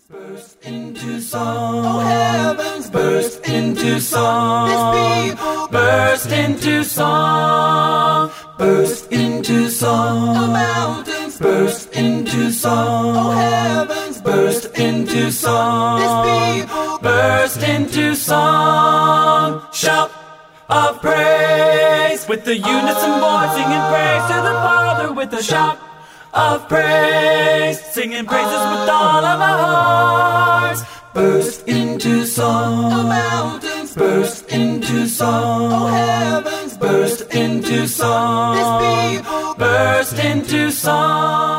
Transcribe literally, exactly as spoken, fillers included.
Burst into song. Oh, heavens burst into song. His people burst into song. Burst into song. The mountains burst into song. Oh, heavens burst into song. His people burst into song. Shout of praise with the unison voice, singing praise to the Father with a shout of praise, singing praises with all of our hearts. Burst into song. The mountains burst into song. Oh, heavens burst into song. His people burst into song.